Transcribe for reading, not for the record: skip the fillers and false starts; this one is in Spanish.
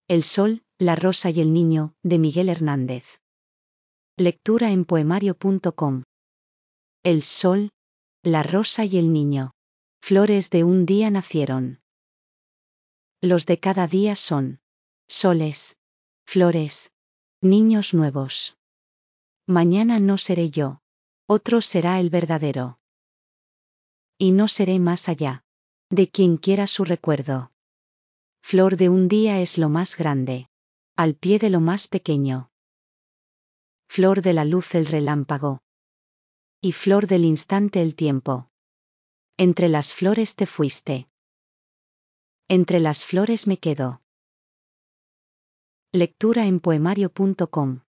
El sol, la rosa y el niño, de Miguel Hernández. Lectura en poemario.com. El sol, la rosa y el niño. Flores de un día nacieron. Los de cada día son soles, flores, niños nuevos. Mañana no seré yo, otro será el verdadero. Y no seré más allá de quien quiera su recuerdo. Flor de un día es lo más grande, al pie de lo más pequeño. Flor de la luz el relámpago. Y flor del instante el tiempo. Entre las flores te fuiste. Entre las flores me quedo. Lectura en poemario.com